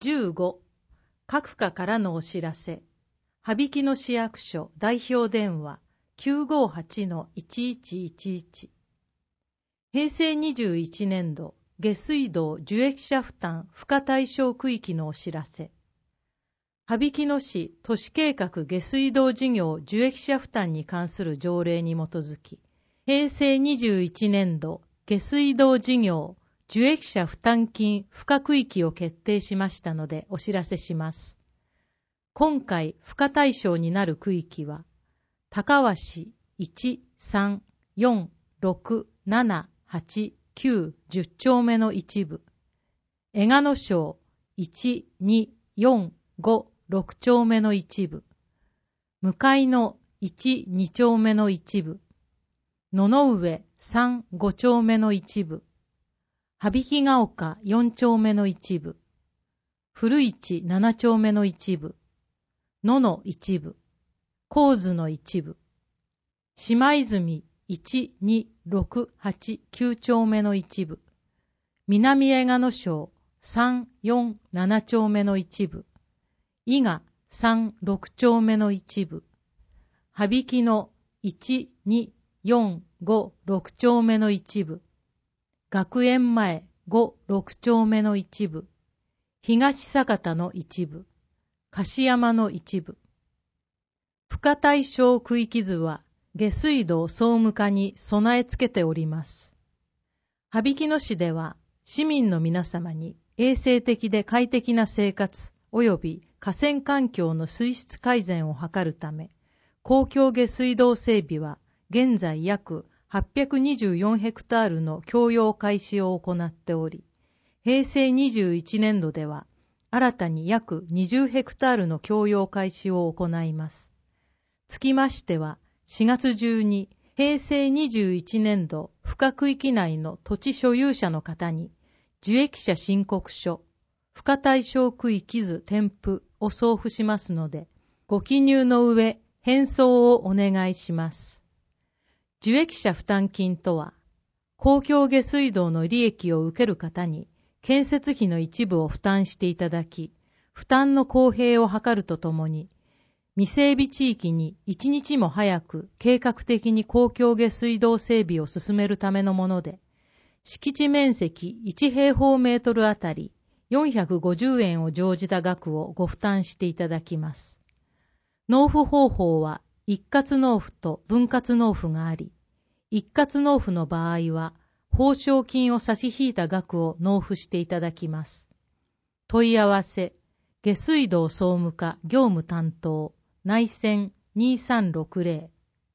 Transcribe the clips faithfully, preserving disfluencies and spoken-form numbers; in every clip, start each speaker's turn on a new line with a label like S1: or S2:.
S1: じゅうご、各課からのお知らせ。羽曳野市役所代表電話 きゅうごはちのいちいちいちいち。平成にじゅういちねん度下水道受益者負担付加対象区域のお知らせ。羽曳野市都市計画下水道事業受益者負担に関する条例に基づき、平成にじゅういちねん度下水道事業受益者負担金付加区域を決定しましたのでお知らせします。今回付加対象になる区域は、高和市いち、さん、よん、ろく、なな、はち、きゅう、じゅっ丁目の一部、江賀野町いち、に、よん、ご、ろく丁目の一部、向野いち、に丁目の一部、野々上さん、ご丁目の一部、羽曳ヶ丘よん丁目の一部、古市なな丁目の一部、野の一部、神津の一部、島泉いち、に、ろく、はち、きゅう丁目の一部、南江賀野町さん、よん、なな丁目の一部、伊賀さん、ろく丁目の一部、羽曳野いち、に、よん、ご、ろく丁目の一部、学園前ご、ろく丁目の一部、東酒田の一部、樫山の一部。付加対象区域図は下水道総務課に備え付けております。羽曳野市では市民の皆様に衛生的で快適な生活及び河川環境の水質改善を図るため、公共下水道整備は現在約はっぴゃくにじゅうよんヘクタールの供用開始を行っており、平成にじゅういちねん度では新たに約にじゅうヘクタールの供用開始を行います。つきましては、しがつ中に平成にじゅういちねん度付加区域内の土地所有者の方に受益者申告書、付加対象区域図添付を送付しますので、ご記入の上、返送をお願いします。受益者負担金とは、公共下水道の利益を受ける方に建設費の一部を負担していただき、負担の公平を図るとともに、未整備地域に一日も早く計画的に公共下水道整備を進めるためのもので、敷地面積いち平方メートルあたりよんひゃくごじゅうえんを乗じた額をご負担していただきます。納付方法は一括納付と分割納付があり、一括納付の場合は、報奨金を差し引いた額を納付していただきます。問い合わせ、下水道総務課業務担当、内線にさんろくゼロ。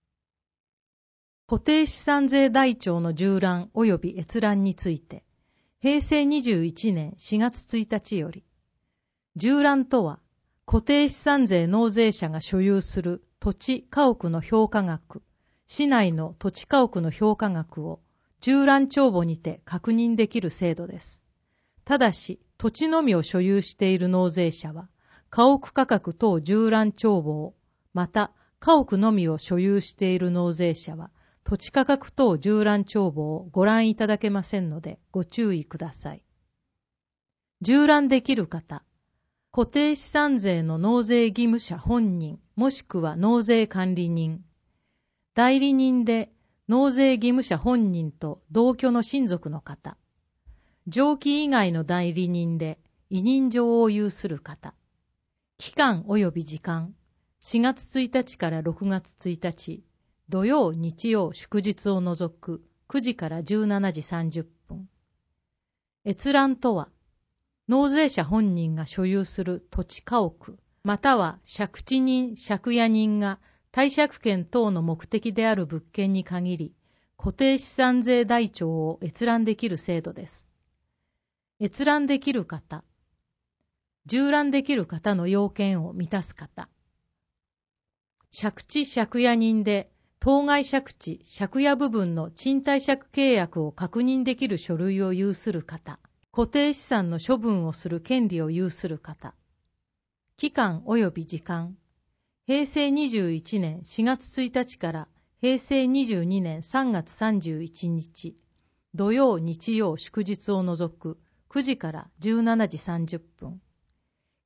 S1: 固定資産税台帳の縦覧及び閲覧について、平成にじゅういちねんしがつついたちより、縦覧とは、固定資産税納税者が所有する土地家屋の評価額、市内の土地家屋の評価額を縦覧帳簿にて確認できる制度です。ただし、土地のみを所有している納税者は、家屋価格等縦覧帳簿を、また、家屋のみを所有している納税者は、土地価格等縦覧帳簿をご覧いただけませんので、ご注意ください。縦覧できる方、固定資産税の納税義務者本人、もしくは納税管理人、代理人で納税義務者本人と同居の親族の方、上記以外の代理人で委任状を有する方、期間及び時間、しがつついたちからろくがつついたち、土曜、日曜、祝日を除くくじからじゅうしちじさんじゅっぷん。閲覧とは、納税者本人が所有する土地家屋、または借地人、借家人が貸借権等の目的である物件に限り、固定資産税台帳を閲覧できる制度です。閲覧できる方、縦覧できる方の要件を満たす方、借地借家人で当該借地借家部分の賃貸借契約を確認できる書類を有する方、固定資産の処分をする権利を有する方、期間及び時間、平成にじゅういちねんしがつついたちから平成にじゅうにねんさんがつさんじゅういちにち、土曜、日曜、祝日を除くくじからじゅうしちじさんじゅっぷん。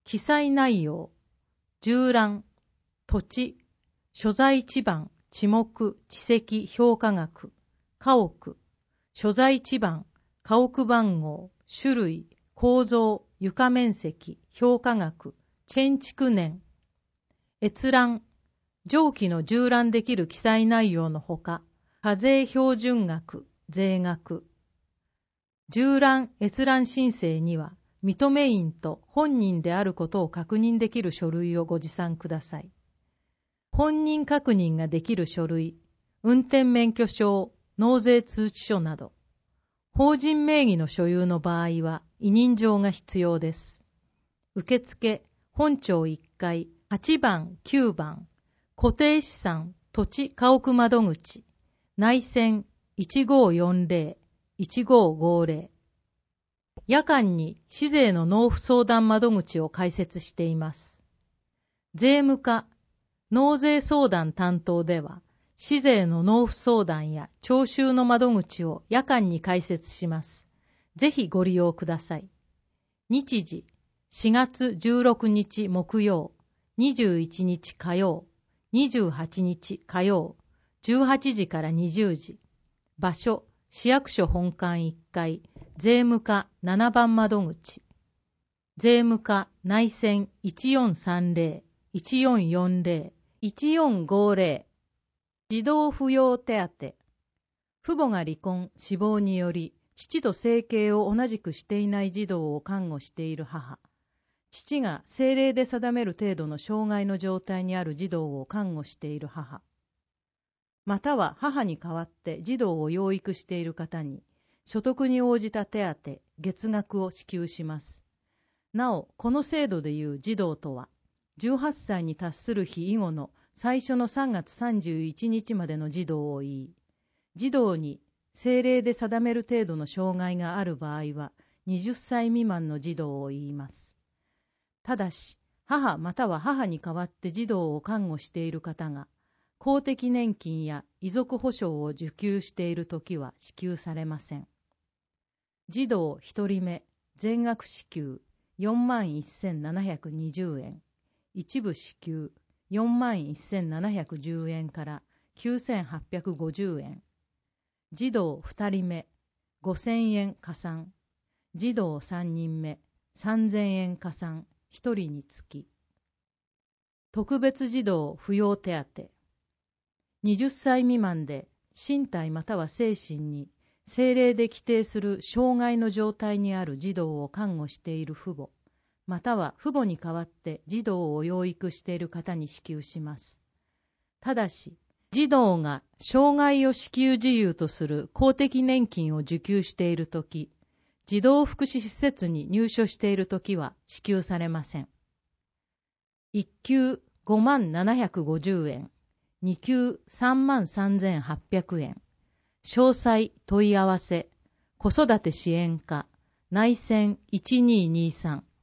S1: 記載内容、縦覧、土地、所在地番、地目、地籍、評価額、家屋、所在地番、家屋番号、種類、構造、床面積、評価額、建築年、閲覧、上記の縦覧できる記載内容のほか、課税標準額、税額。縦覧閲覧申請には、認め印と本人であることを確認できる書類をご持参ください。本人確認ができる書類、運転免許証、納税通知書など、法人名義の所有の場合は委任状が必要です。受付、本庁いっかい、はちばん、きゅうばん、固定資産、土地家屋窓口、内線いちごーよんぜろ、いちごーごーぜろ。夜間に市税の納付相談窓口を開設しています。税務課、納税相談担当では、市税の納付相談や徴収の窓口を夜間に開設します。ぜひご利用ください。日時、しがつじゅうろくにち木曜、にじゅういちにち火曜、にじゅうはちにち火曜、じゅうはちじからにじゅうじ。場所、市役所本館いっかい、税務課ななばん窓口。税務課内線いちよんさんぜろ、いちよんよんぜろ、いちよんごーぜろ。児童扶養手当。父母が離婚、死亡により、父と生計を同じくしていない児童を看護している母。父が政令で定める程度の障害の状態にある児童を看護している母。または母に代わって児童を養育している方に、所得に応じた手当、月額を支給します。なお、この制度でいう児童とは、じゅうはっさいに達する日以後の最初のさんがつさんじゅういちにちまでの児童を言い、児童に政令で定める程度の障害がある場合は、はたち未満の児童を言います。ただし、母または母に代わって児童を看護している方が、公的年金や遺族保障を受給しているときは支給されません。児童ひとりめ、全額支給よんまんせんななひゃくにじゅうえん、一部支給よんまんせんななひゃくじゅうえんからきゅうせんはっぴゃくごじゅうえん。児童ふたりめ、ごせんえん加算。児童さんにんめ、さんぜんえん加算、ひとりにつき。特別児童扶養手当。はたち未満で身体または精神に政令で規定する障害の状態にある児童を看護している父母、または父母に代わって児童を養育している方に支給します。ただし、児童が障害を支給事由とする公的年金を受給しているとき、児童福祉施設に入所しているときは支給されません。いっきゅうごまんななひゃくごじゅうえん、にきゅうさんまんさんぜんはっぴゃくえん。詳細問い合わせ、子育て支援課、内線いちにーにーさん。